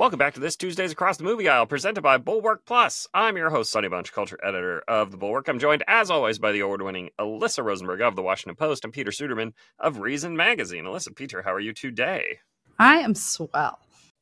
Welcome back to this Tuesdays Across the Movie Aisle, presented by Bulwark Plus. I'm your host, Sonny Bunch, culture editor of The Bulwark. I'm joined, as always, by the award-winning Alyssa Rosenberg of The Washington Post and Peter Suderman of Reason Magazine. Alyssa, Peter, how are you today? I am swell.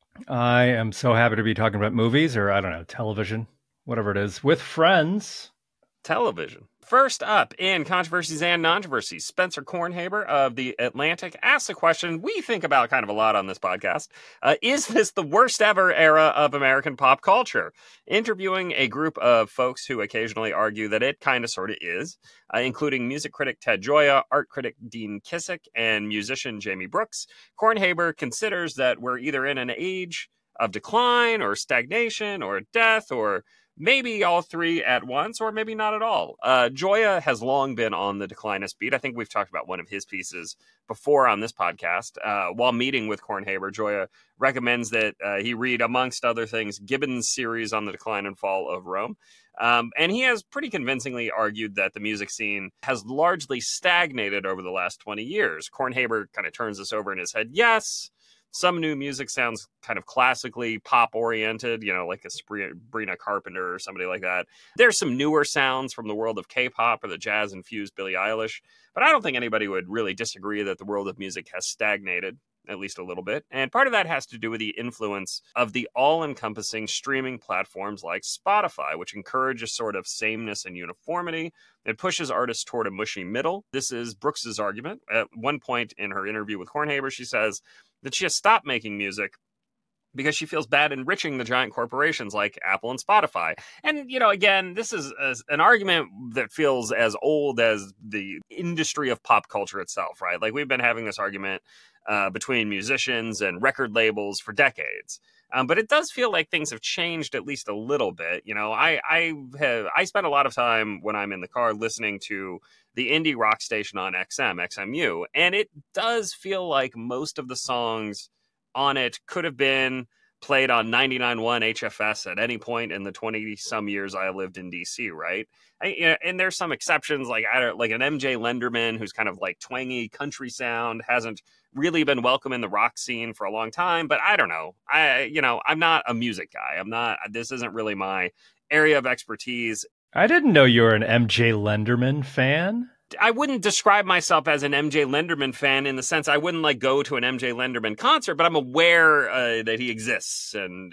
I am so happy to be talking about movies, or I don't know, television, whatever it is, with friends. Television. First up in Controversies and Nontroversies, Spencer Kornhaber of The Atlantic asks a question we think about kind of a lot on this podcast. Is this the worst ever era of American pop culture? Interviewing a group of folks who occasionally argue that it kind of sort of is, including music critic Ted Gioia, art critic Dean Kissick, and musician Jamie Brooks, Kornhaber considers that we're either in an age of decline or stagnation or death or maybe all three at once, or maybe not at all. Gioia has long been on the declinist beat. I think we've talked about one of his pieces before on this podcast. While meeting with Kornhaber, Gioia recommends that he read, amongst other things, Gibbon's series on the decline and fall of Rome. And he has pretty convincingly argued that the music scene has largely stagnated over the last 20 years. Kornhaber kind of turns this over in his head. Yes, some new music sounds kind of classically pop-oriented, you know, like a Sabrina Carpenter or somebody like that. There's some newer sounds from the world of K-pop or the jazz-infused Billie Eilish, but I don't think anybody would really disagree that the world of music has stagnated, at least a little bit. And part of that has to do with the influence of the all-encompassing streaming platforms like Spotify, which encourage a sort of sameness and uniformity. It pushes artists toward a mushy middle. This is Brooks's argument. At one point in her interview with Kornhaber, she says that she has stopped making music because she feels bad enriching the giant corporations like Apple and Spotify. And, you know, again, this is an argument that feels as old as the industry of pop culture itself, right? Like, we've been having this argument between musicians and record labels for decades. But it does feel like things have changed at least a little bit. You know, I spend a lot of time when I'm in the car listening to the indie rock station on XMU, and it does feel like most of the songs on it could have been played on 99.1 HFS at any point in the 20-some years I lived in DC, right? And there's some exceptions, like an MJ Lenderman, who's kind of like twangy country sound, hasn't really been welcome in the rock scene for a long time. But I don't know. I'm not a music guy. This isn't really my area of expertise. I didn't know you were an MJ Lenderman fan. I wouldn't describe myself as an MJ Lenderman fan in the sense I wouldn't like go to an MJ Lenderman concert, but I'm aware that he exists, and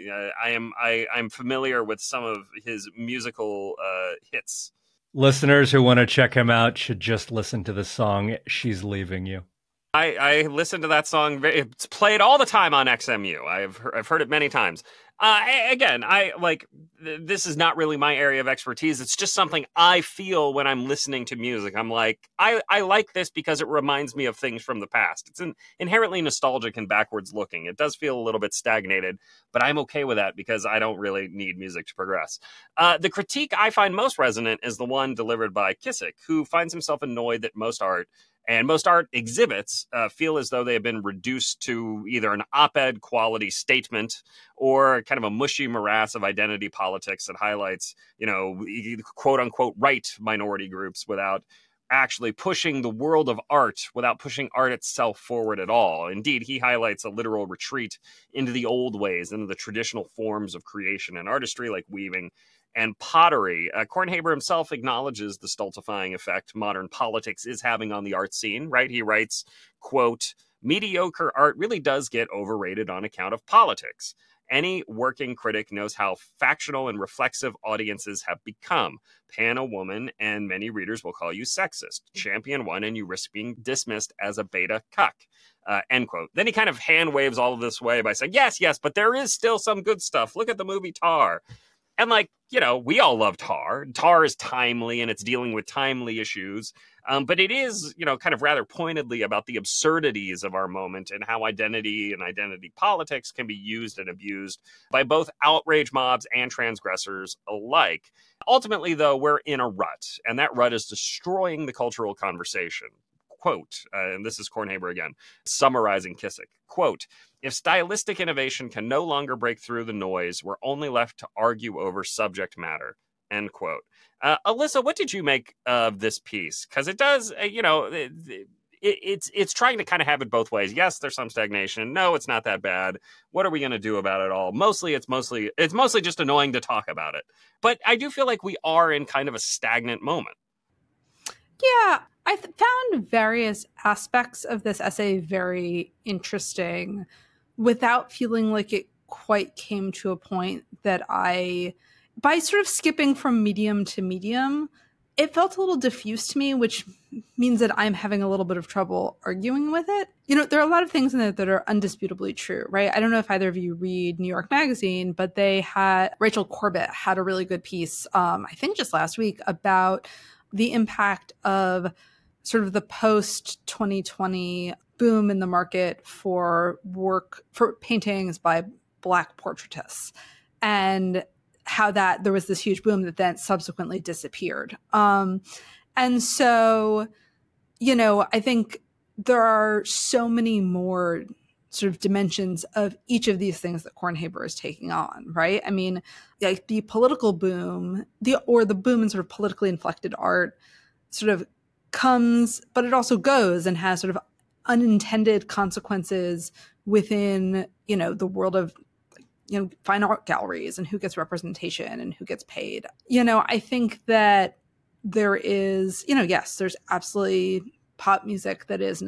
I'm familiar with some of his musical hits. Listeners who want to check him out should just listen to the song "She's Leaving You." I listen to that song. It's played all the time on XMU. I've heard it many times. This is not really my area of expertise. It's just something I feel when I'm listening to music. I'm like, I like this because it reminds me of things from the past. It's inherently nostalgic and backwards looking. It does feel a little bit stagnated, but I'm okay with that because I don't really need music to progress. The critique I find most resonant is the one delivered by Kissick, who finds himself annoyed that most art exhibits feel as though they have been reduced to either an op-ed quality statement or kind of a mushy morass of identity politics that highlights, you know, quote unquote right minority groups without actually pushing the world of art, without pushing art itself forward at all. Indeed, he highlights a literal retreat into the old ways, into the traditional forms of creation and artistry like weaving and pottery. Kornhaber himself acknowledges the stultifying effect modern politics is having on the art scene, right? He writes, quote, "Mediocre art really does get overrated on account of politics. Any working critic knows how factional and reflexive audiences have become. Pan a woman and many readers will call you sexist. Champion one and you risk being dismissed as a beta cuck." End quote. Then he kind of hand waves all of this way by saying, yes, but there is still some good stuff. Look at the movie Tar. And like, you know, we all love Tar. Tar is timely and it's dealing with timely issues. But it is, you know, kind of rather pointedly about the absurdities of our moment and how identity and identity politics can be used and abused by both outrage mobs and transgressors alike. Ultimately, though, we're in a rut, and that rut is destroying the cultural conversation. Quote, and this is Kornhaber again, summarizing Kissick, quote, "If stylistic innovation can no longer break through the noise, we're only left to argue over subject matter," end quote. Alyssa, what did you make of this piece? Because it does, it's trying to kind of have it both ways. Yes, there's some stagnation. No, it's not that bad. What are we going to do about it all? It's mostly just annoying to talk about it. But I do feel like we are in kind of a stagnant moment. Yeah, I found various aspects of this essay very interesting without feeling like it quite came to a point that by sort of skipping from medium to medium, it felt a little diffuse to me, which means that I'm having a little bit of trouble arguing with it. There are a lot of things in there that are undisputably true, right? I don't know if either of you read New York Magazine, but Rachel Corbett had a really good piece, I think just last week, about the impact of sort of the post 2020 boom in the market for paintings by Black portraitists, and how that there was this huge boom that then subsequently disappeared. And so, I think there are so many more sort of dimensions of each of these things that Kornhaber is taking on, right? I mean, like the political boom, the boom in sort of politically inflected art sort of comes, but it also goes and has sort of unintended consequences within, the world of fine art galleries and who gets representation and who gets paid. I think that there is, yes, there's absolutely pop music that is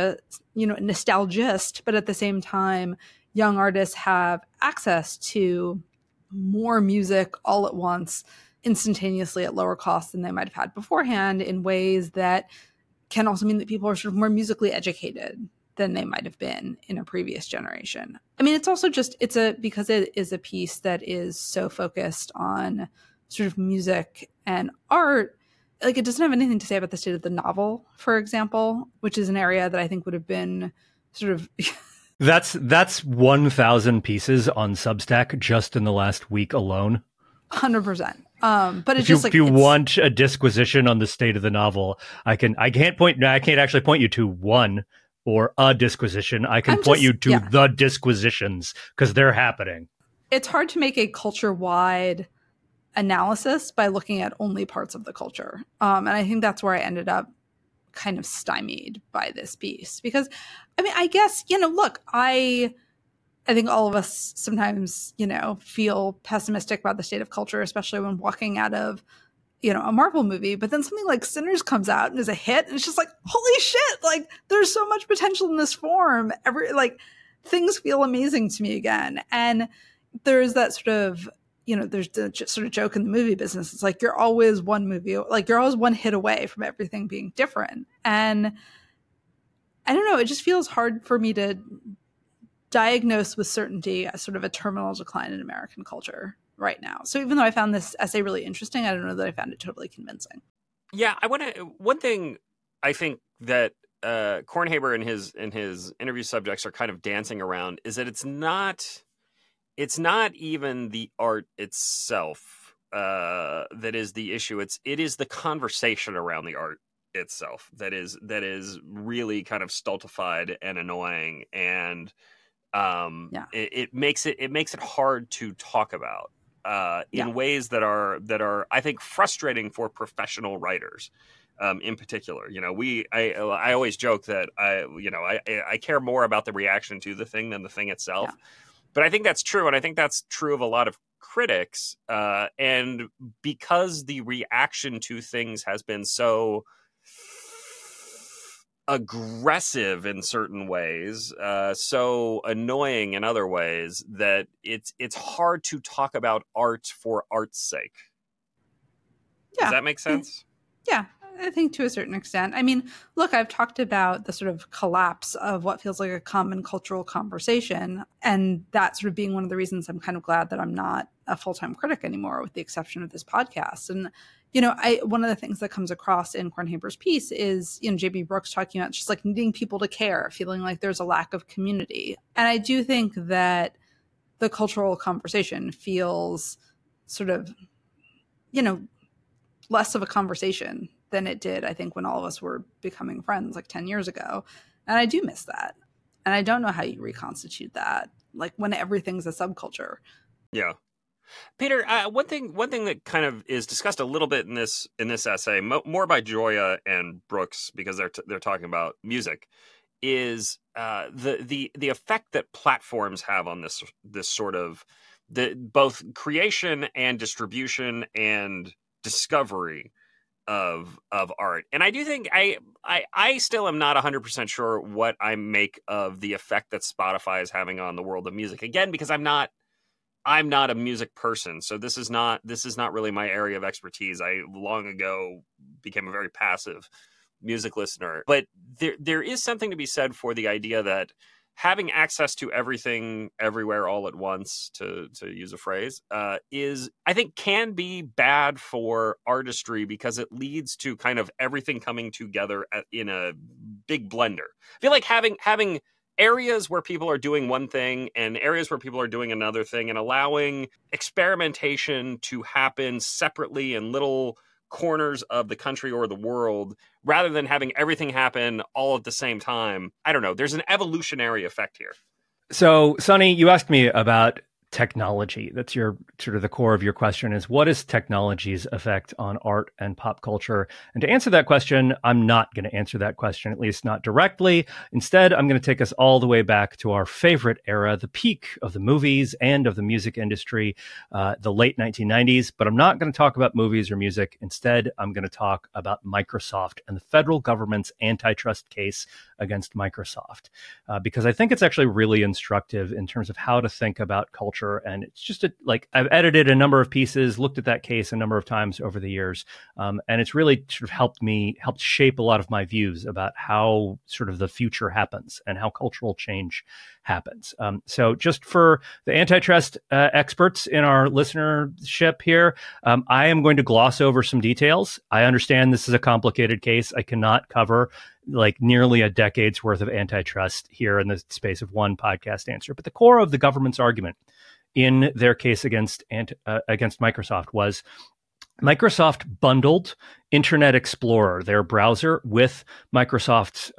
nostalgist, but at the same time, young artists have access to more music all at once, instantaneously at lower cost than they might have had beforehand, in ways that can also mean that people are sort of more musically educated than they might have been in a previous generation. I mean, it's also just, because it is a piece that is so focused on sort of music and art, like it doesn't have anything to say about the state of the novel, for example, which is an area that I think would have been sort of... That's 1,000 pieces on Substack just in the last week alone. 100%. But it's if you want a disquisition on the state of the novel, I can't actually point you to one or a disquisition. I can point you to the disquisitions because they're happening. It's hard to make a culture-wide analysis by looking at only parts of the culture. And I think that's where I ended up kind of stymied by this piece. Because, I mean, I guess, look, I think all of us sometimes, feel pessimistic about the state of culture, especially when walking out of, a Marvel movie. But then something like Sinners comes out and is a hit. And it's just like, holy shit, like there's so much potential in this form. Things feel amazing to me again. And there's that sort of, there's the sort of joke in the movie business. It's like, you're always one hit away from everything being different. And I don't know, it just feels hard for me to diagnose with certainty as sort of a terminal decline in American culture right now. So even though I found this essay really interesting, I don't know that I found it totally convincing. Yeah, one thing I think that Kornhaber and his interview subjects are kind of dancing around is that it's not even the art itself that is the issue. It is the conversation around the art itself that is really kind of stultified and annoying, and it makes it hard to talk about in ways that are I think frustrating for professional writers. In particular, I always joke that I care more about the reaction to the thing than the thing itself. Yeah. But I think that's true, and I think that's true of a lot of critics. And because the reaction to things has been so aggressive in certain ways, so annoying in other ways, that it's hard to talk about art for art's sake. Yeah. Does that make sense? Yeah. I think to a certain extent. I mean, look, I've talked about the sort of collapse of what feels like a common cultural conversation, and that sort of being one of the reasons I'm kind of glad that I'm not a full-time critic anymore, with the exception of this podcast. And, one of the things that comes across in Kornhaber's piece is, J.B. Brooks talking about just like needing people to care, feeling like there's a lack of community. And I do think that the cultural conversation feels sort of, less of a conversation than it did, I think, when all of us were becoming friends like 10 years ago. And I do miss that. And I don't know how you reconstitute that, like when everything's a subculture. Yeah. Peter, one thing that kind of is discussed a little bit in this essay, more by Gioia and Brooks, because they're talking about music, is the effect that platforms have on this sort of both creation and distribution and discovery of art. And I do think I still am not 100% sure what I make of the effect that Spotify is having on the world of music. Again, because I'm not a music person, so this is not really my area of expertise. I long ago became a very passive music listener, but there is something to be said for the idea that having access to everything everywhere all at once, to use a phrase, is, I think, can be bad for artistry, because it leads to kind of everything coming together in a big blender. I feel like having areas where people are doing one thing and areas where people are doing another thing, and allowing experimentation to happen separately in little corners of the country or the world, rather than having everything happen all at the same time. I don't know. There's an evolutionary effect here. So, Sonny, you asked me about technology. That's your sort of the core of your question, is what is technology's effect on art and pop culture? And to answer that question, I'm not going to answer that question, at least not directly. Instead, I'm going to take us all the way back to our favorite era, the peak of the movies and of the music industry, the late 1990s. But I'm not going to talk about movies or music. Instead, I'm going to talk about Microsoft and the federal government's antitrust case against Microsoft, because I think it's actually really instructive in terms of how to think about culture. And it's just I've edited a number of pieces, looked at that case a number of times over the years. And it's really sort of helped shape a lot of my views about how sort of the future happens and how cultural change happens. So just for the antitrust experts in our listenership here, I am going to gloss over some details. I understand this is a complicated case. I cannot cover nearly a decade's worth of antitrust here in the space of one podcast answer. But the core of the government's argument in their case against Microsoft was Microsoft bundled Internet Explorer, their browser, with Microsoft's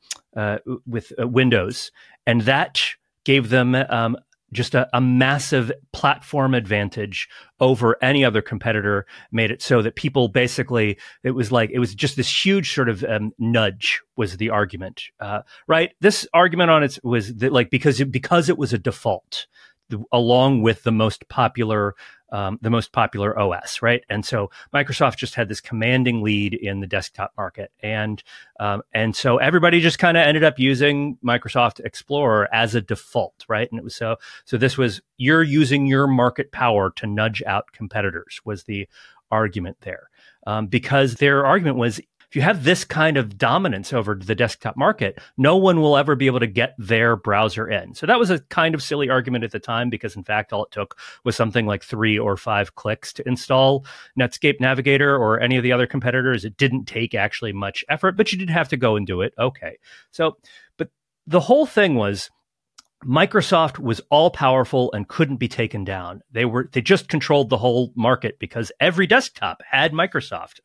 with Windows, and that gave them just a massive platform advantage over any other competitor. Made it so that people basically, it was just this huge sort of nudge was the argument, right? This argument on it was that, because it was a default along with the most popular OS, right? And so Microsoft just had this commanding lead in the desktop market, and so everybody just kind of ended up using Microsoft Explorer as a default, right? And it was so this was, you're using your market power to nudge out competitors, was the argument there, because their argument was, if you have this kind of dominance over the desktop market, no one will ever be able to get their browser in. So that was a kind of silly argument at the time, because in fact, all it took was something like 3 or 5 clicks to install Netscape Navigator or any of the other competitors. It didn't take actually much effort, but you did have to go and do it. Okay. So, but the whole thing was, Microsoft was all powerful and couldn't be taken down. They just controlled the whole market because every desktop had Microsoft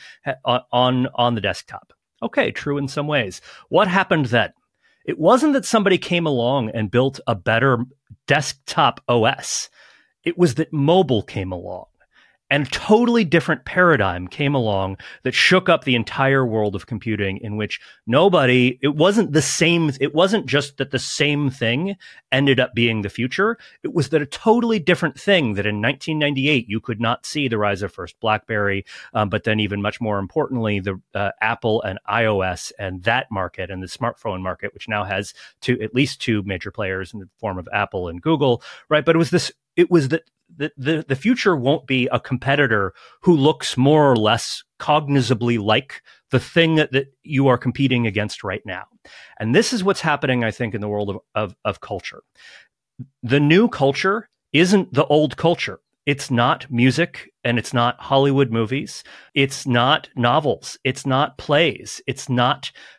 on the desktop. Okay, true in some ways. What happened then? It wasn't that somebody came along and built a better desktop OS. It was that mobile came along. And a totally different paradigm came along that shook up the entire world of computing, in which it wasn't just that the same thing ended up being the future. It was that a totally different thing, that in 1998, you could not see the rise of first BlackBerry, but then even much more importantly, the Apple and iOS and that market, and the smartphone market, which now has at least 2 major players in the form of Apple and Google, right? But it was that the future won't be a competitor who looks more or less cognizably like the thing that you are competing against right now. And this is what's happening, I think, in the world of culture. The new culture isn't the old culture. It's not music, and it's not Hollywood movies. It's not novels. It's not plays. It's not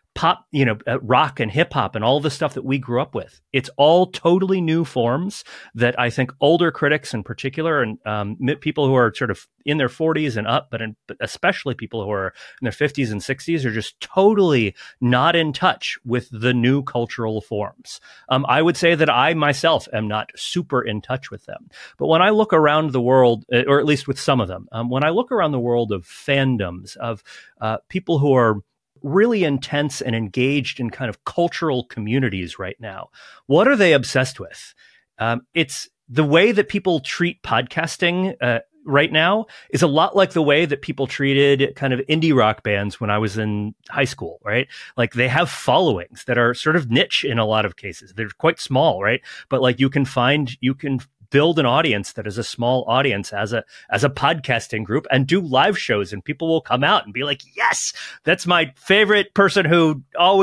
pop, rock and hip hop and all the stuff that we grew up with. It's all totally new forms that I think older critics in particular, and people who are sort of in their 40s and up, but especially people who are in their 50s and 60s, are just totally not in touch with the new cultural forms. I would say that I myself am not super in touch with them. But when I look around the world, or at least with some of them, when I look around the world of fandoms, of people who are really intense and engaged in kind of cultural communities right now, what are they obsessed with? It's the way that people treat podcasting right now is a lot like the way that people treated kind of indie rock bands when I was in high school, right? Like they have followings that are sort of niche in a lot of cases. They're quite small, right? But like you can build an audience that is a small audience as a podcasting group and do live shows, and people will come out and be like, yes, that's my favorite person who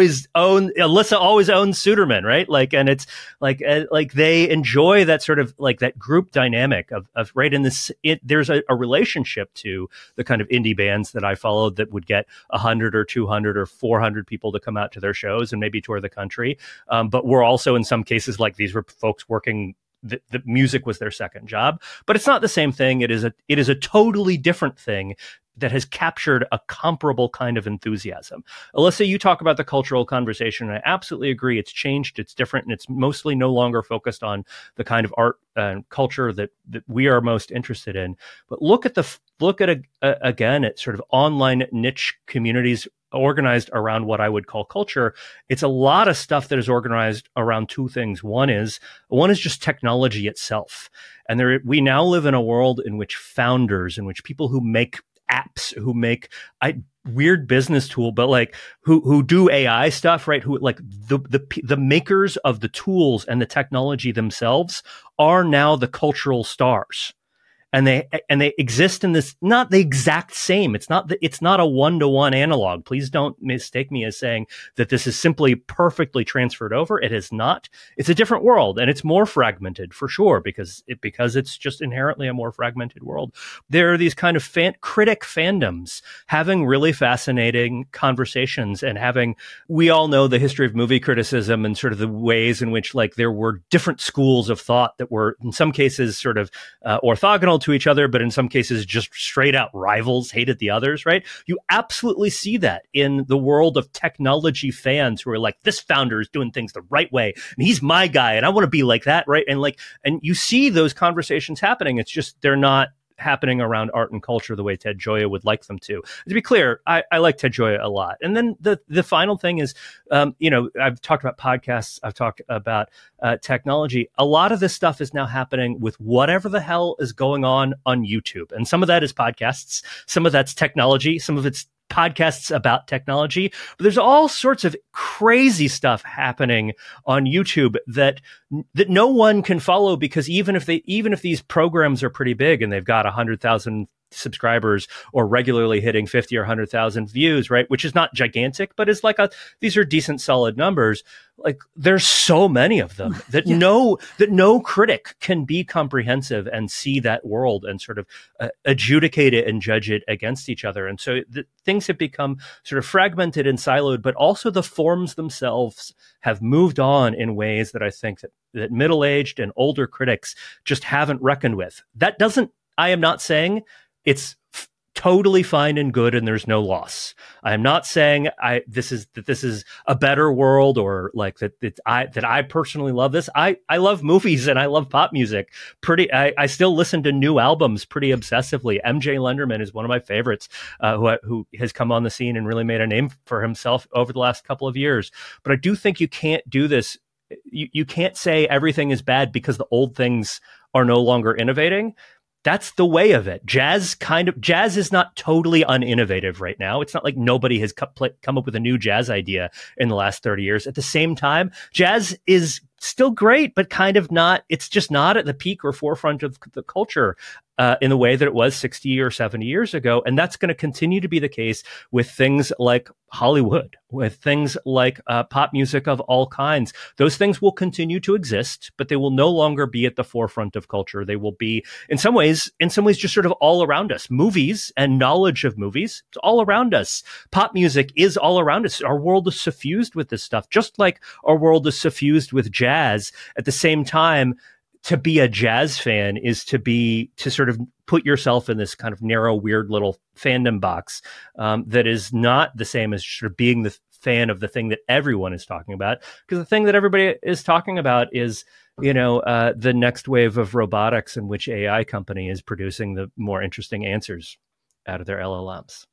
Alyssa always owns Suderman, right? Like, and it's like they enjoy that sort of like that group dynamic of right in this, there's a relationship to the kind of indie bands that I followed that would get 100 or 200 or 400 people to come out to their shows and maybe tour the country. But we're also in some cases like these were folks working, the music was their second job, but it's not the same thing. It is a totally different thing that has captured a comparable kind of enthusiasm. Alyssa, you talk about the cultural conversation, and I absolutely agree. It's changed, it's different, and it's mostly no longer focused on the kind of art and culture that we are most interested in. But look at again at sort of online niche communities organized around what I would call culture. It's a lot of stuff that is organized around two things. One is just technology itself. And we now live in a world in which founders, in which people who make apps, who make weird business tool, but like who do AI stuff, right? Who like the makers of the tools and the technology themselves are now the cultural stars. And they exist in this, not the exact same. It's not a one-to-one analog. Please don't mistake me as saying that this is simply perfectly transferred over. It is not. It's a different world, and it's more fragmented for sure because it's just inherently a more fragmented world. There are these kind of critic fandoms having really fascinating conversations and we all know the history of movie criticism and sort of the ways in which like there were different schools of thought that were in some cases sort of orthogonal to each other, but in some cases just straight out rivals, hated the others, right? You absolutely see that in the world of technology fans who are like, this founder is doing things the right way, and he's my guy, and I want to be like that, right? And you see those conversations happening. It's just they're not happening around art and culture the way Ted Gioia would like them to. To be clear, I like Ted Gioia a lot. And then the final thing is, I've talked about podcasts, I've talked about technology. A lot of this stuff is now happening with whatever the hell is going on YouTube. And some of that is podcasts, some of that's technology, some of it's podcasts about technology, but there's all sorts of crazy stuff happening on YouTube that no one can follow, because even if these programs are pretty big and they've got 100,000 subscribers or regularly hitting 50 or 100,000 views, right? Which is not gigantic, but it's like these are decent solid numbers. Like there's so many of them that no critic can be comprehensive and see that world and sort of adjudicate it and judge it against each other. And so things have become sort of fragmented and siloed, but also the forms themselves have moved on in ways that I think that middle-aged and older critics just haven't reckoned with. I am not saying it's totally fine and good and there's no loss. I am not saying this is a better world or like that I personally love this. I love movies and I love pop music. I still listen to new albums pretty obsessively. MJ Lenderman is one of my favorites, who has come on the scene and really made a name for himself over the last couple of years. But I do think you can't do this. You can't say everything is bad because the old things are no longer innovating. That's the way of it. Jazz is not totally uninnovative right now. It's not like nobody has come up with a new jazz idea in the last 30 years. At the same time, jazz is still great, but kind of not, it's just not at the peak or forefront of the culture in the way that it was 60 or 70 years ago. And that's going to continue to be the case with things like Hollywood, with things like pop music of all kinds. Those things will continue to exist, but they will no longer be at the forefront of culture. They will be, in some ways, just sort of all around us. Movies and knowledge of movies, it's all around us. Pop music is all around us. Our world is suffused with this stuff, just like our world is suffused with jazz. At the same time, to be a jazz fan is to sort of put yourself in this kind of narrow, weird little fandom box that is not the same as sort of being the fan of the thing that everyone is talking about. Because the thing that everybody is talking about is, the next wave of robotics in which AI company is producing the more interesting answers out of their LLMs.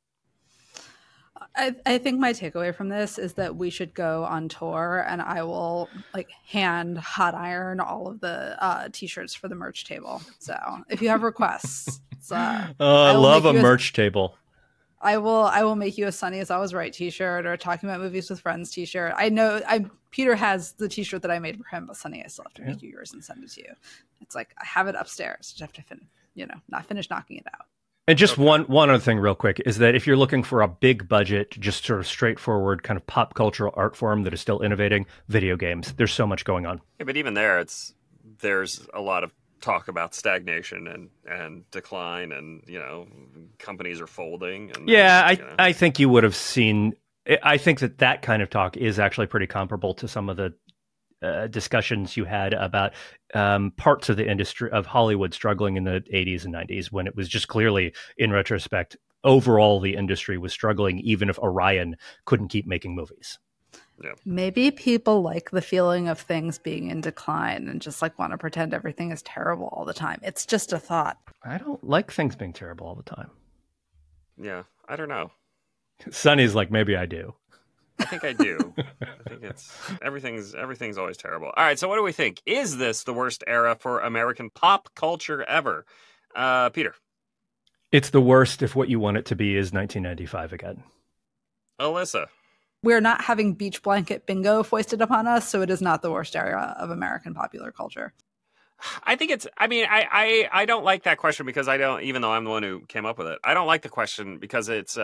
I think my takeaway from this is that we should go on tour, and I will hand hot iron all of the t-shirts for the merch table. So if you have requests, I love a merch table. I will make you a Sunny Is Always Right t-shirt, or Talking About Movies with Friends t-shirt. I know Peter has the t-shirt that I made for him, but Sunny, I still have to make you yours and send it to you. It's I have it upstairs. Just have to not finish knocking it out. And just one other thing real quick is that if you're looking for a big budget, just sort of straightforward kind of pop cultural art form that is still innovating, video games. There's so much going on. Yeah, but even there's a lot of talk about stagnation and decline, and companies are folding. And I think you would have seen. I think that kind of talk is actually pretty comparable to some of the discussions you had about parts of the industry of Hollywood struggling in the 80s and 90s, when it was just clearly, in retrospect, overall the industry was struggling, even if Orion couldn't keep making movies. Yeah. Maybe people like the feeling of things being in decline and just want to pretend everything is terrible all the time. It's just a thought. I don't like things being terrible all the time. Yeah, I don't know. Sunny's maybe I do. I think I do. I think everything's always terrible. All right, so what do we think? Is this the worst era for American pop culture ever? Peter. It's the worst if what you want it to be is 1995 again. Alyssa. We're not having beach blanket bingo foisted upon us, so it is not the worst era of American popular culture. I think I don't like that question because even though I'm the one who came up with it, I don't like the question because it's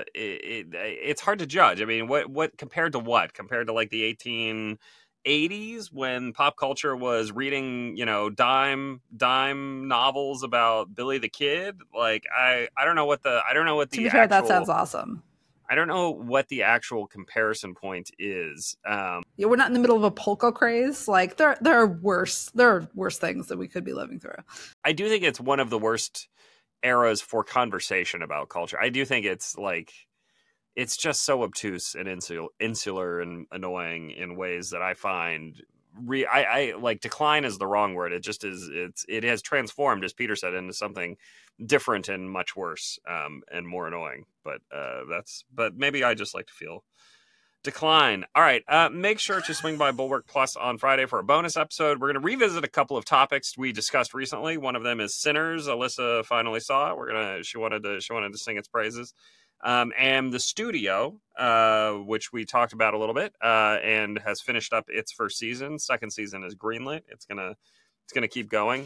hard to judge. I mean, what compared to what? Compared to the 1880s when pop culture was reading, dime novels about Billy the Kid? I don't know what the To be fair, that sounds awesome. I don't know what the actual comparison point is. We're not in the middle of a polka craze. There are worse things that we could be living through. I do think it's one of the worst eras for conversation about culture. I do think it's it's just so obtuse and insular and annoying in ways that I find decline is the wrong word. It just is. It has transformed, as Peter said, into something different and much worse and more annoying. But maybe I just like to feel decline. All right. Make sure to swing by Bulwark Plus on Friday for a bonus episode. We're going to revisit a couple of topics we discussed recently. One of them is Sinners. Alyssa finally saw it. She wanted to sing its praises. And The Studio, which we talked about a little bit, and has finished up its first season. Second season is greenlit. It's gonna keep going.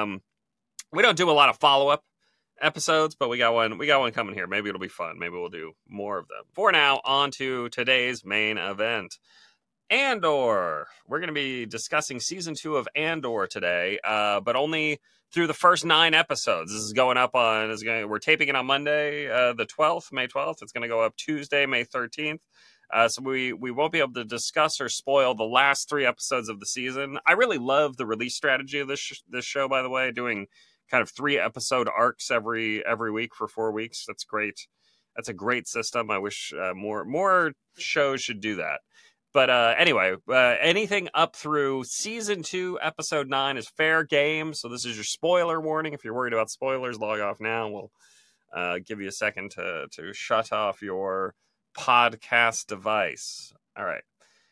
We don't do a lot of follow-up episodes, but we got one coming here. Maybe it'll be fun. Maybe we'll do more of them. For now, on to today's main event. Andor. We're going to be discussing season 2 of Andor today, but only through the first 9 episodes. This is going up we're taping it on Monday, the 12th, May 12th. It's going to go up Tuesday, May 13th. So we won't be able to discuss or spoil the last 3 episodes of the season. I really love the release strategy of this show, by the way, doing kind of 3 episode arcs every week for 4 weeks. That's great. That's a great system. I wish more shows should do that. But anyway, anything up through season 2, episode 9 is fair game. So this is your spoiler warning. If you're worried about spoilers, log off now. We'll give you a second to shut off your podcast device. All right.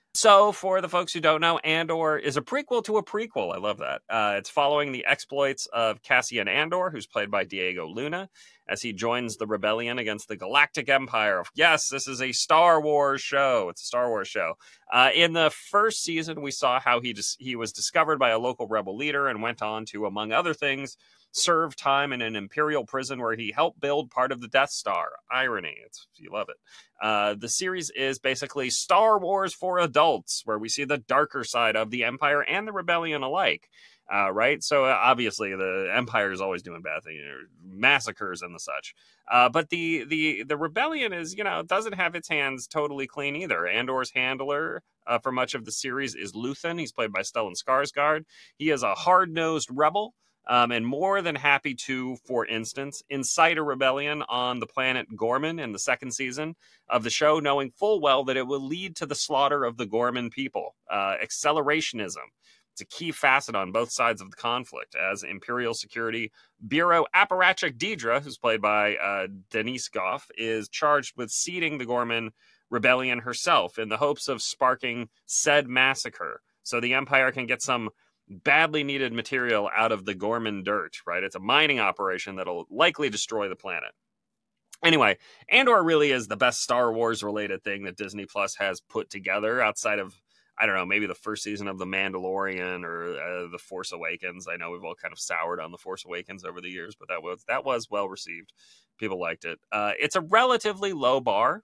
So, for the folks who don't know, Andor is a prequel to a prequel. I love that. It's following the exploits of Cassian Andor, who's played by Diego Luna, as he joins the rebellion against the Galactic Empire. Yes, this is a Star Wars show. It's a Star Wars show. In the first season, we saw how he was discovered by a local rebel leader and went on to, among other things, serve time in an Imperial prison where he helped build part of the Death Star. Irony. You love it. The series is basically Star Wars for adults, where we see the darker side of the Empire and the Rebellion alike. Right? So obviously the Empire is always doing bad things, massacres and the such. But the Rebellion is, doesn't have its hands totally clean either. Andor's handler for much of the series is Luthen. He's played by Stellan Skarsgård. He is a hard-nosed rebel. And more than happy to, for instance, incite a rebellion on the planet Gorman in the second season of the show, knowing full well that it will lead to the slaughter of the Gorman people. Accelerationism. It's a key facet on both sides of the conflict, as Imperial Security Bureau apparatchik Dedra, who's played by Denise Gough, is charged with seeding the Gorman rebellion herself in the hopes of sparking said massacre, so the Empire can get some badly needed material out of the Gorman dirt, right? It's a mining operation that'll likely destroy the planet. Anyway, Andor really is the best Star Wars related thing that Disney Plus has put together outside of, I don't know, maybe the first season of The Mandalorian or The Force Awakens. I know we've all kind of soured on The Force Awakens over the years, but that was well received. People liked it. It's a relatively low bar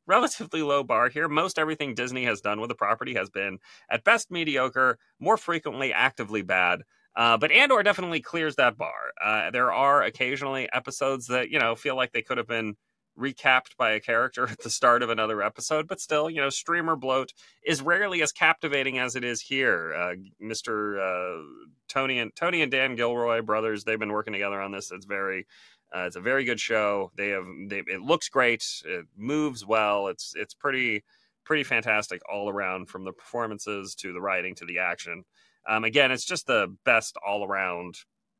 here. Most everything Disney has done with the property has been, at best, mediocre, more frequently actively bad. But Andor definitely clears that bar. There are occasionally episodes that, feel like they could have been recapped by a character at the start of another episode, but still, streamer bloat is rarely as captivating as it is here. Mr. Tony and Dan Gilroy brothers, they've been working together on this. It's a very good show. It looks great. It moves well. It's pretty fantastic all around, from the performances to the writing to the action. Again, it's just the best all around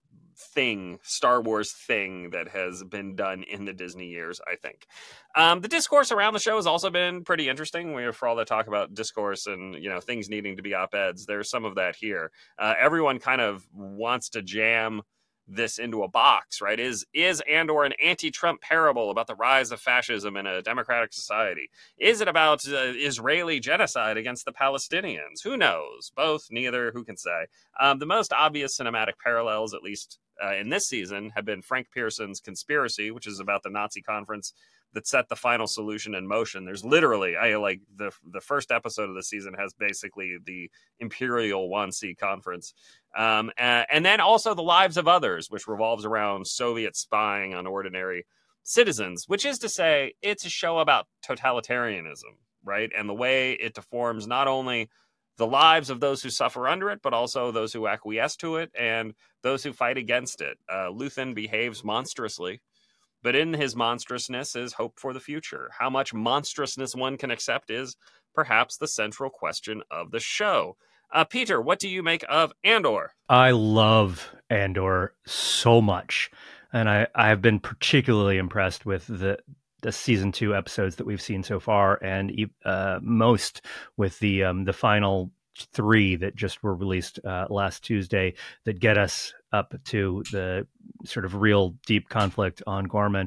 Star Wars thing that has been done in the Disney years, I think. The discourse around the show has also been pretty interesting. For all the talk about discourse and, things needing to be op-eds, there's some of that here. Everyone kind of wants to jam this into a box, right? Is Andor an anti-Trump parable about the rise of fascism in a democratic society? Is it about Israeli genocide against the Palestinians? Who knows? Both, neither, who can say? The most obvious cinematic parallels, at least in this season, have been Frank Pearson's Conspiracy, which is about the Nazi conference that set the final solution in motion. There's literally, the first episode of the season has basically the Imperial Wannsee conference. And then also The Lives of Others, which revolves around Soviet spying on ordinary citizens, which is to say, it's a show about totalitarianism, right? And the way it deforms not only the lives of those who suffer under it, but also those who acquiesce to it and those who fight against it. Luthen behaves monstrously, but in his monstrousness is hope for the future. How much monstrousness one can accept is perhaps the central question of the show. Peter, what do you make of Andor? I love Andor so much. And I have been particularly impressed with the season 2 episodes that we've seen so far, and most with the final 3 that just were released last Tuesday that get us up to the sort of real deep conflict on Gorman.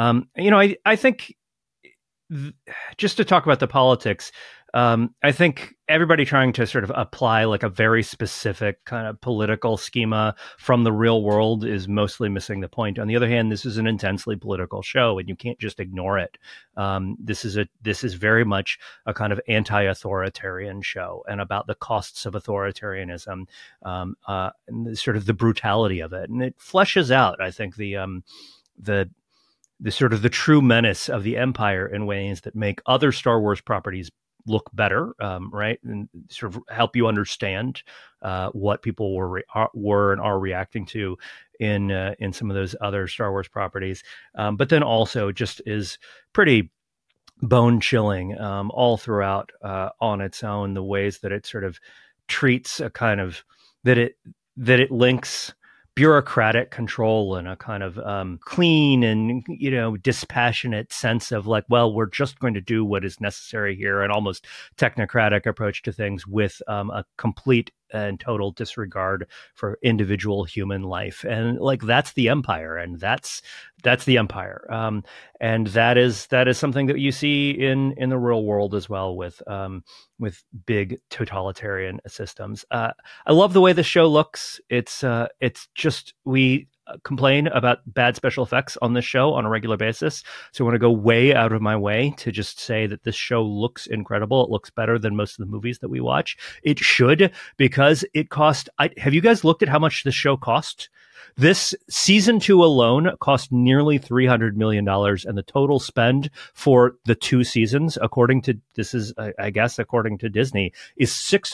I think just to talk about the politics, I think everybody trying to sort of apply like a very specific kind of political schema from the real world is mostly missing the point. On the other hand, this is an intensely political show, and you can't just ignore it. This is very much a kind of anti-authoritarian show, and about the costs of authoritarianism, and sort of the brutality of it, and it fleshes out, I think, the sort of the true menace of the Empire in ways that make other Star Wars properties look better, right, and sort of help you understand what people were and are reacting to in some of those other Star Wars properties, but then also just is pretty bone chilling all throughout on its own. The ways that it sort of treats a kind of that it links bureaucratic control and a kind of clean and, dispassionate sense of like, well, we're just going to do what is necessary here, an almost technocratic approach to things with a complete and total disregard for individual human life. And like, that's the empire, and that's the empire. And that is something that you see in the real world as well with big totalitarian systems. I love the way the show looks. It's just, we complain about bad special effects on this show on a regular basis. So I want to go way out of my way to just say that this show looks incredible. It looks better than most of the movies that we watch. It should, because it cost, have you guys looked at how much this show cost? This season 2 alone cost nearly $300 million, and the total spend for the 2 seasons, according to Disney, is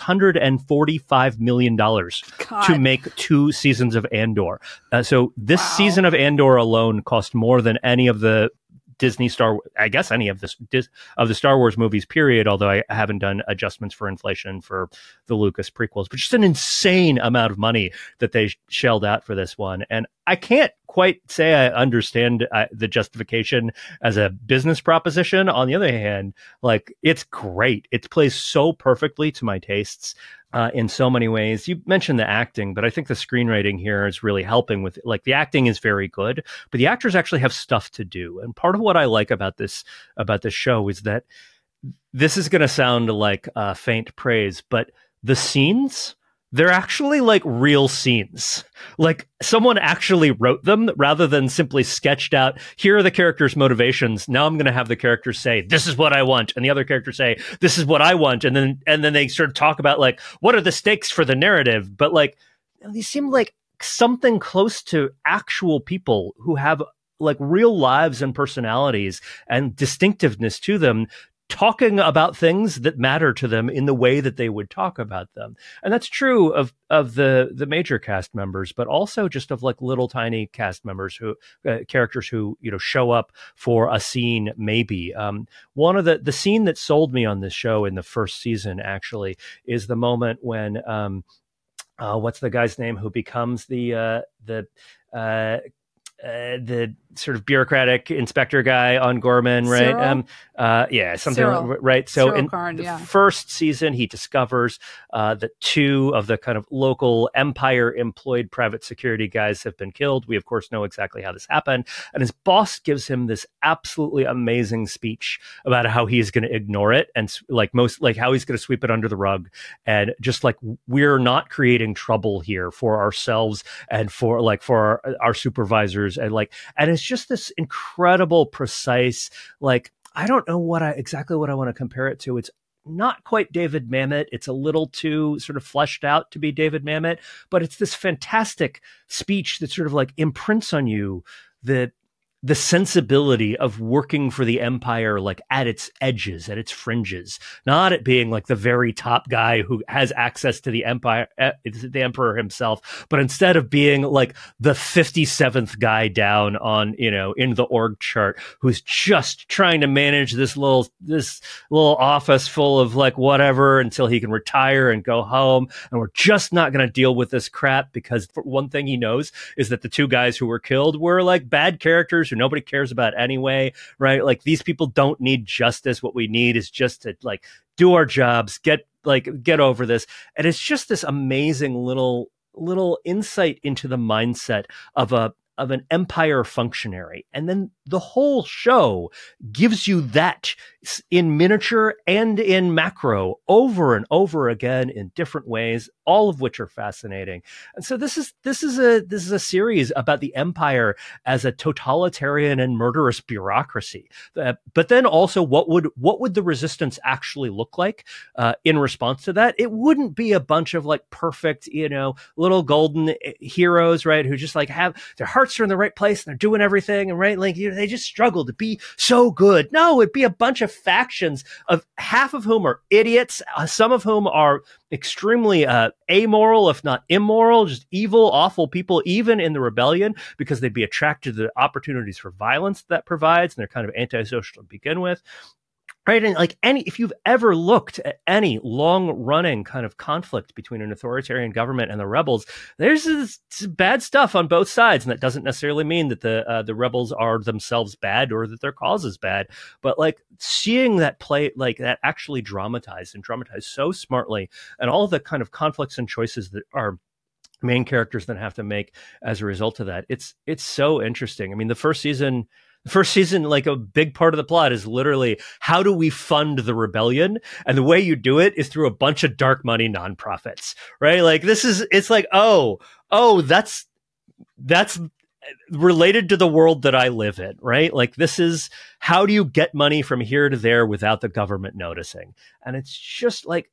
$645 million to make 2 seasons of Andor. So this season of Andor alone cost more than any of the Disney any of the Star Wars movies, period, although I haven't done adjustments for inflation for the Lucas prequels, but just an insane amount of money that they shelled out for this one. And I can't quite say I understand the justification as a business proposition. On the other hand, like, it's great. It plays so perfectly to my tastes in so many ways. You mentioned the acting, but I think the screenwriting here is really helping with, like, the acting is very good, but the actors actually have stuff to do. And part of what I like about this show is that this is going to sound like faint praise, but the scenes, they're actually like real scenes. Like, someone actually wrote them rather than simply sketched out, here are the characters' motivations. Now I'm going to have the characters say, this is what I want. And the other characters say, this is what I want. And then they sort of talk about, like, what are the stakes for the narrative? But like, these seem like something close to actual people who have like real lives and personalities and distinctiveness to them, talking about things that matter to them in the way that they would talk about them. And that's true of the major cast members, but also just of like little tiny cast members who characters who, show up for a scene. Maybe one of the scene that sold me on this show in the first season actually is the moment when what's the guy's name who becomes the sort of bureaucratic inspector guy on Gorman, right? Something Cyril. Right. So Cyril in Karn, the first season, he discovers that 2 of the kind of local Empire employed private security guys have been killed. We of course know exactly how this happened, and his boss gives him this absolutely amazing speech about how he's going to ignore it and how he's going to sweep it under the rug, and just like, we're not creating trouble here for ourselves and for our supervisors, and it's just this incredible, precise, like, I don't know exactly what I want to compare it to. It's not quite David Mamet. It's a little too sort of fleshed out to be David Mamet, but it's this fantastic speech that sort of like imprints on you the sensibility of working for the Empire, like at its edges, at its fringes, not it being like the very top guy who has access to the Empire, the Emperor himself, but instead of being like the 57th guy down on, in the org chart, who's just trying to manage this little office full of like whatever until he can retire and go home. And we're just not going to deal with this crap, because one thing he knows is that the 2 guys who were killed were like bad characters who nobody cares about anyway, right? Like, these people don't need justice. What we need is just to like do our jobs, get over this. And it's just this amazing little insight into the mindset of an Empire functionary. And then the whole show gives you that in miniature and in macro over and over again in different ways, all of which are fascinating. And so this is a series about the Empire as a totalitarian and murderous bureaucracy. But then also, what would the resistance actually look like in response to that? It wouldn't be a bunch of like perfect, little golden heroes, right? Who just like have their hearts are in the right place and they're doing everything, and right, like, they just struggle to be so good. No, it'd be a bunch of factions of half of whom are idiots, some of whom are extremely amoral, if not immoral, just evil, awful people, even in the rebellion, because they'd be attracted to the opportunities for violence that provides, and they're kind of antisocial to begin with. Right. And like if you've ever looked at any long running kind of conflict between an authoritarian government and the rebels, there's this bad stuff on both sides. And that doesn't necessarily mean that the rebels are themselves bad or that their cause is bad. But like seeing that play, like that actually dramatized so smartly, and all the kind of conflicts and choices that our main characters then have to make as a result of that. It's so interesting. I mean, the first season, like a big part of the plot is literally how do we fund the rebellion? And the way you do it is through a bunch of dark money nonprofits, right? Like it's like, oh, that's related to the world that I live in, right? Like this is how do you get money from here to there without the government noticing? And it's just like,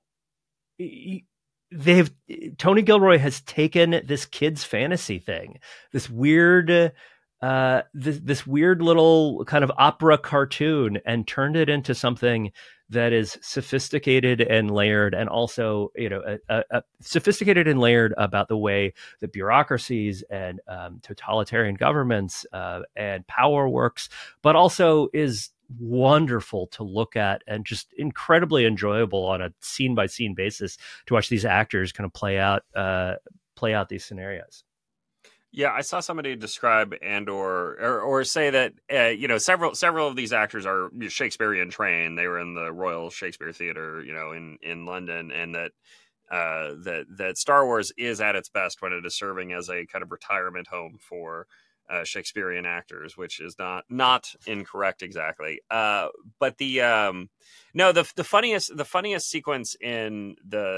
Tony Gilroy has taken this kid's fantasy thing, this weird, this weird little kind of opera cartoon, and turned it into something that is sophisticated and layered, and also, sophisticated and layered about the way that bureaucracies and totalitarian governments and power works, but also is wonderful to look at and just incredibly enjoyable on a scene by scene basis to watch these actors kind of play out these scenarios. Yeah, I saw somebody describe or say that several of these actors are Shakespearean trained. They were in the Royal Shakespeare Theatre, in London, and that Star Wars is at its best when it is serving as a kind of retirement home for Shakespearean actors, which is not incorrect exactly. But the funniest sequence in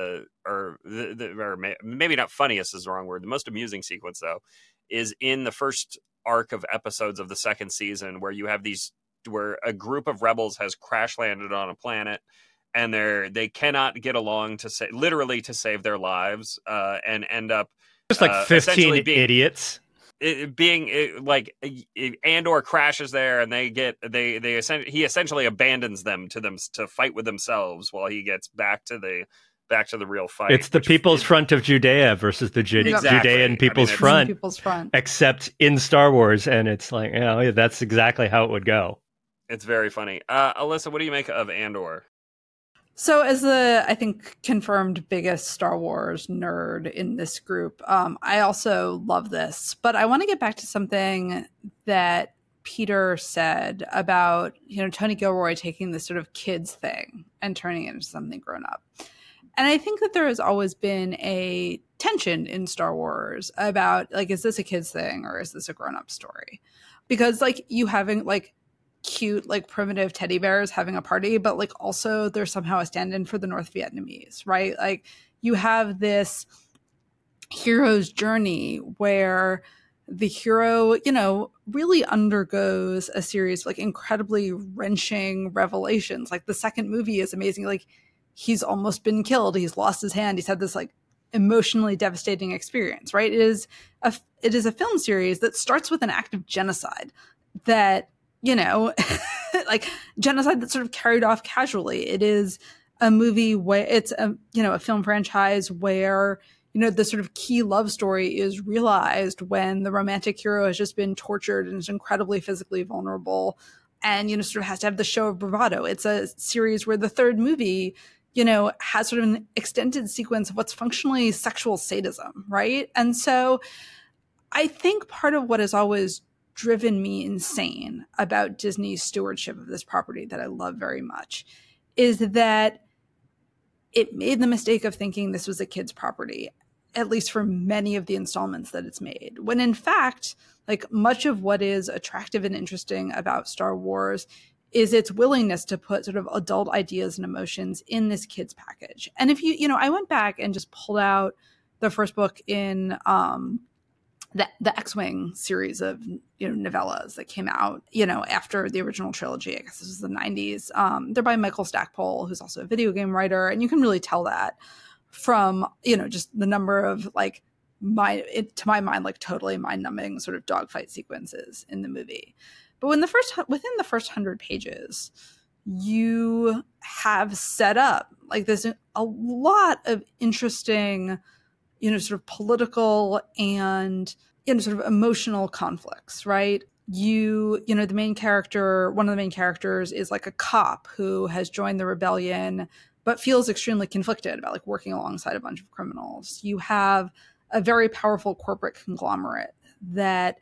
maybe not funniest is the wrong word. The most amusing sequence, though, is in the first arc of episodes of the second season, where you have where a group of rebels has crash landed on a planet, and they cannot get along to save their lives, and end up just like 15 idiots. Andor crashes there, and he essentially abandons them to fight with themselves while he gets back to the real fight. It's the People's Front of Judea versus the Judean People's Front, except in Star Wars, and it's like, that's exactly how it would go. It's very funny. Alyssa, what do you make of Andor? So as the, I think, confirmed biggest Star Wars nerd in this group, I also love this. But I want to get back to something that Peter said about, Tony Gilroy taking this sort of kids thing and turning it into something grown up. And I think that there has always been a tension in Star Wars about, like, is this a kids thing or is this a grown up story? Because, like, you having, like, cute, like, primitive teddy bears having a party, but, like, also they're somehow a stand-in for the North Vietnamese, right? Like, you have this hero's journey where the hero, really undergoes a series of, like, incredibly wrenching revelations. Like, the second movie is amazing. Like, he's almost been killed. He's lost his hand. He's had this, like, emotionally devastating experience, right? It is a film series that starts with an act of genocide that, like, genocide that's sort of carried off casually. It is a movie where it's a film franchise where, the sort of key love story is realized when the romantic hero has just been tortured and is incredibly physically vulnerable and, sort of has to have the show of bravado. It's a series where the third movie, has sort of an extended sequence of what's functionally sexual sadism, right? And so I think part of what has always driven me insane about Disney's stewardship of this property that I love very much is that it made the mistake of thinking this was a kid's property, at least for many of the installments that it's made, when in fact, like, much of what is attractive and interesting about Star Wars is its willingness to put sort of adult ideas and emotions in this kid's package. And if I went back and just pulled out the first book in the X-Wing series of novellas that came out after the original trilogy. I guess this was the 90s. They're by Michael Stackpole, who's also a video game writer, and you can really tell that from just the number of, like, to my mind, like, totally mind-numbing sort of dogfight sequences in the movie. But within the first 100 pages, you have set up, like, there's a lot of interesting, sort of political and, sort of emotional conflicts, right? the main character, one of the main characters is like a cop who has joined the rebellion, but feels extremely conflicted about like working alongside a bunch of criminals. You have a very powerful corporate conglomerate that,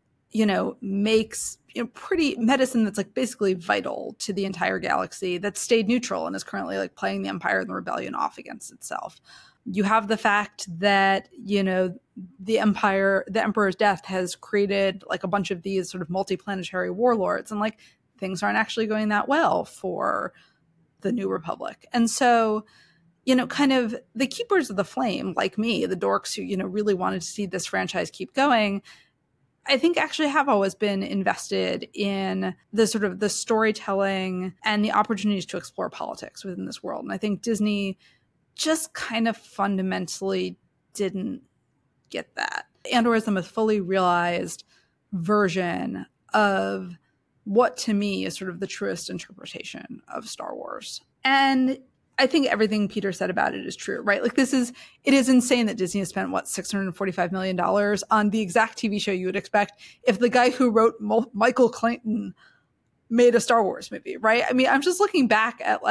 makes pretty medicine that's like basically vital to the entire galaxy, that stayed neutral and is currently like playing the Empire and the Rebellion off against itself. You have the fact that, the Emperor's death has created like a bunch of these sort of multi-planetary warlords, and like things aren't actually going that well for the New Republic. And so, kind of the keepers of the flame, like me, the dorks who, really wanted to see this franchise keep going, I think actually have always been invested in the sort of the storytelling and the opportunities to explore politics within this world. And I think Disney just kind of fundamentally didn't get that. Andor is the most fully realized version of what to me is sort of the truest interpretation of Star Wars. And I think everything Peter said about it is true, right? Like it is insane that Disney has spent, $645 million on the exact TV show you would expect if the guy who wrote Michael Clayton made a Star Wars movie, right? I mean, I'm just looking back at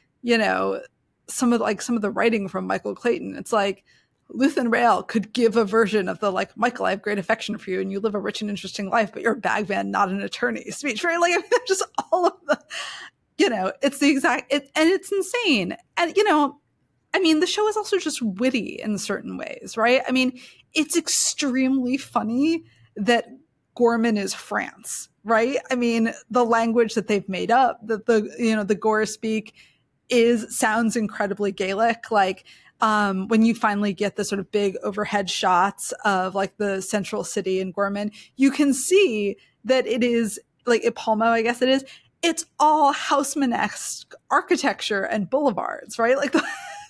some of the writing from Michael Clayton. It's like Luthen Rael could give a version of the like, Michael, I have great affection for you and you live a rich and interesting life, but you're a bagman, not an attorney speech, right? Like, I mean, just all of the, it's the exact, and it's insane. And, the show is also just witty in certain ways, right? I mean, it's extremely funny that Gorman is France, right? I mean, the language that they've made up, that the Gore speak sounds incredibly Gaelic. Like, when you finally get the sort of big overhead shots of like the central city in Gorman, you can see that it is like Ipalmo, I guess it is. It's all Haussmann-esque architecture and boulevards, right? Like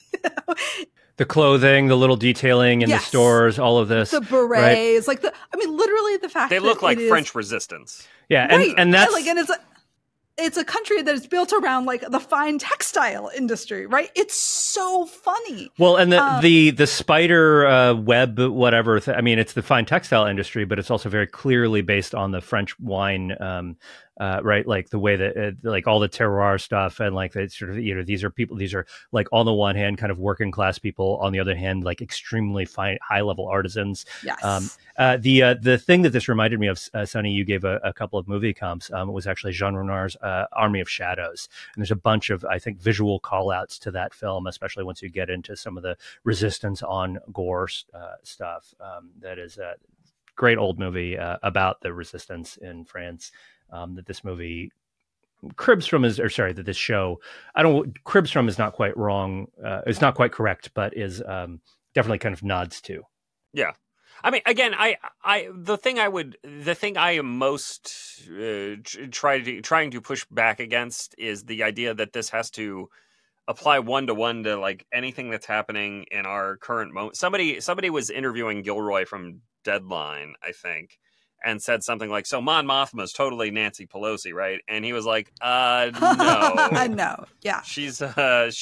the clothing, the little detailing in the stores, all of this. The berets, right? Literally the fact they look like French resistance. Yeah, right. and that's and it's a country that is built around like the fine textile industry, right? It's so funny. Well, and the spider web, whatever. It's the fine textile industry, but it's also very clearly based on the French wine, right? Like the way that like all the terroir stuff, and like it's sort of these are like on the one hand kind of working class people, on the other hand like extremely high level artisans. Yes. The thing that this reminded me of, Sonny, you gave a couple of movie comps. Was actually Jean Renar's Army of Shadows, and there's a bunch of, I think, visual call outs to that film, especially once you get into some of the resistance on Gore stuff. That is a great old movie about the resistance in France. That this movie cribs from that this show, cribs from is not quite wrong. It's not quite correct, but is definitely kind of nods to. Yeah. I mean, again, the thing I am most trying to push back against is the idea that this has to apply 1-to-1 to like anything that's happening in our current moment. Somebody was interviewing Gilroy from Deadline, I think, and said something like, so Mon Mothma is totally Nancy Pelosi, right? And he was like, no. No. Yeah. She's just...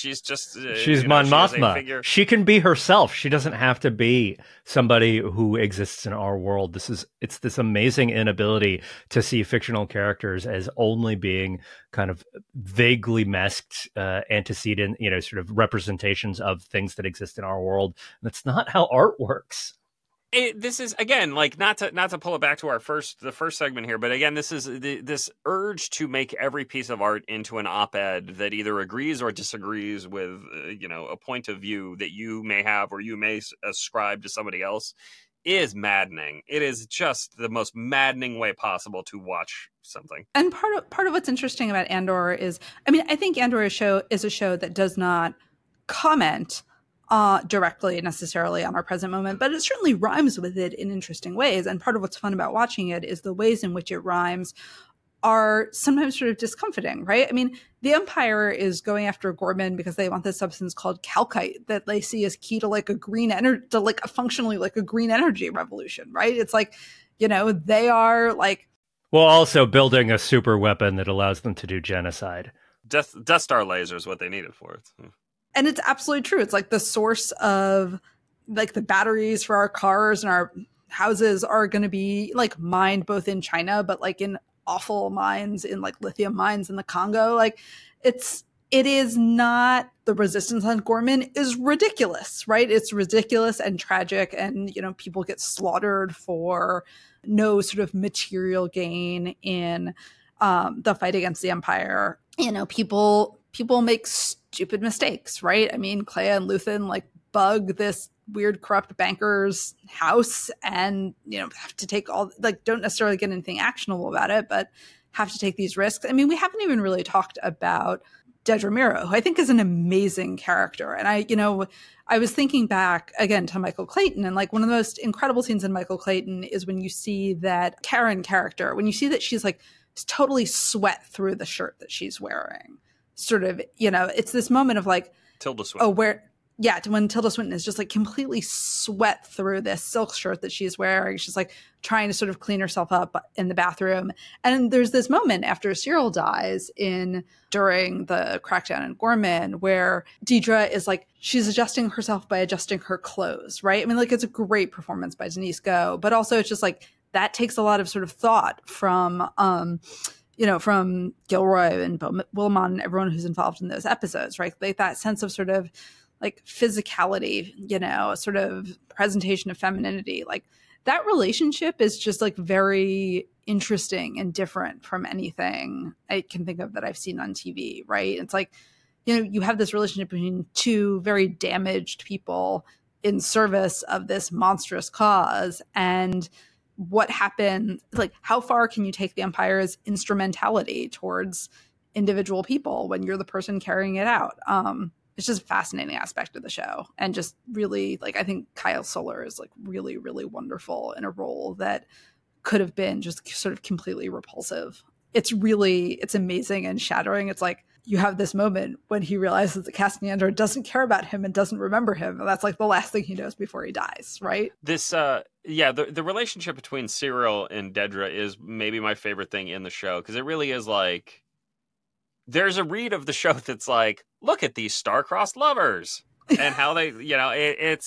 she's Mon Mothma. She can be herself. She doesn't have to be somebody who exists in our world. It's this amazing inability to see fictional characters as only being kind of vaguely masked antecedent, sort of representations of things that exist in our world. And that's not how art works. This is, again, like, not to pull it back to the first segment here, but again, this is this urge to make every piece of art into an op-ed that either agrees or disagrees with a point of view that you may have or you may ascribe to somebody else is maddening. It is just the most maddening way possible to watch something. And part of what's interesting about Andor is, I think Andor is a show that does not comment directly necessarily on our present moment, but it certainly rhymes with it in interesting ways. And part of what's fun about watching it is the ways in which it rhymes are sometimes sort of discomforting, right? The Empire is going after Gorman because they want this substance called calcite that they see as key to like a green energy, to like functionally like a green energy revolution, right? It's like, they are like, well, also building a super weapon that allows them to do genocide. Death Star laser is what they need it for. And it's absolutely true. It's like the source of like the batteries for our cars and our houses are going to be like mined both in China, but like in awful mines, in like lithium mines in the Congo. Like it is not, the resistance on Gorman is ridiculous, right? It's ridiculous and tragic. And, people get slaughtered for no sort of material gain in the fight against the Empire. People make stupid mistakes, right? I mean, Clea and Luthen like bug this weird corrupt banker's house and, have to take all, like, don't necessarily get anything actionable about it, but have to take these risks. I mean, we haven't even really talked about Dedra Meero, who I think is an amazing character. And I was thinking back again to Michael Clayton, and like one of the most incredible scenes in Michael Clayton is when you see that Karen character, when you see that she's like totally sweat through the shirt that she's wearing. Sort of, it's this moment of like Tilda Swinton. When Tilda Swinton is just like completely sweat through this silk shirt that she's wearing. She's like trying to sort of clean herself up in the bathroom. And there's this moment after Syril dies during the crackdown in Gorman where Dedra is like, she's adjusting herself by adjusting her clothes, right? I mean, like, it's a great performance by Denise Goh, but also it's just like, that takes a lot of sort of thought from from Gilroy and Beau Willimon and everyone who's involved in those episodes, right? Like that sense of sort of like physicality, sort of presentation of femininity. Like that relationship is just like very interesting and different from anything I can think of that I've seen on TV, right? It's like, you have this relationship between two very damaged people in service of this monstrous cause. And what happened, like how far can you take the Empire's instrumentality towards individual people when you're the person carrying it out? It's just a fascinating aspect of the show. And just really, like, I think Kyle Soller is like really, really wonderful in a role that could have been just sort of completely repulsive. It's amazing and shattering. It's like you have this moment when he realizes that Cassian Andor doesn't care about him and doesn't remember him. And that's like the last thing he knows before he dies, right? This, the relationship between Syril and Dedra is maybe my favorite thing in the show, because it really is like, there's a read of the show that's like, look at these star-crossed lovers and how they, I'm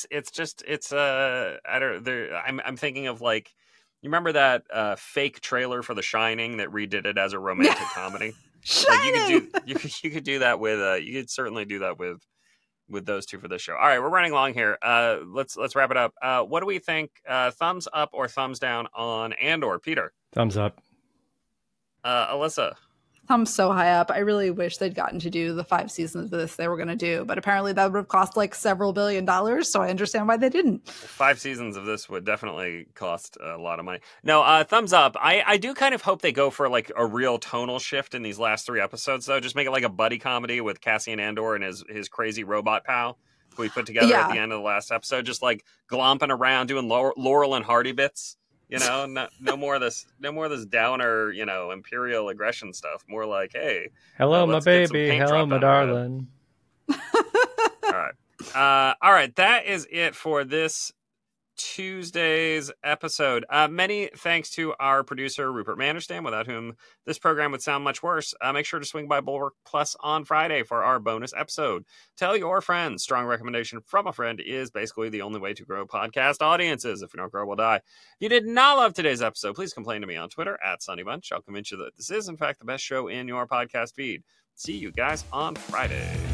thinking of like, you remember that fake trailer for The Shining that redid it as a romantic comedy? Shining! Like you could do that with, you could certainly do that with those two for this show. All right, we're running long here. Let's wrap it up. What do we think? Thumbs up or thumbs down on Andor? Peter? Thumbs up. Alyssa? I'm so high up. I really wish they'd gotten to do the 5 seasons of this they were going to do, but apparently that would have cost like several $1 billion. So I understand why they didn't. 5 seasons of this would definitely cost a lot of money. No, thumbs up. I do kind of hope they go for like a real tonal shift in these last 3 episodes, though. Just make it like a buddy comedy with Cassian Andor and his crazy robot pal who we put together at the end of the last episode. Just like glomping around doing Laurel and Hardy bits. No more of this downer, imperial aggression stuff. More like, hey, hello, my baby. Hello, my darling. All right. That is it for this Tuesday's episode. Many thanks to our producer, Rupert Manderstam, without whom this program would sound much worse. Make sure to swing by Bulwark Plus on Friday for our bonus episode. Tell your friends. Strong recommendation from a friend is basically the only way to grow podcast audiences. If you don't grow, we'll die. If you did not love today's episode, please complain to me on Twitter @SunnyBunch. I'll convince you that this is, in fact, the best show in your podcast feed. See you guys on Friday.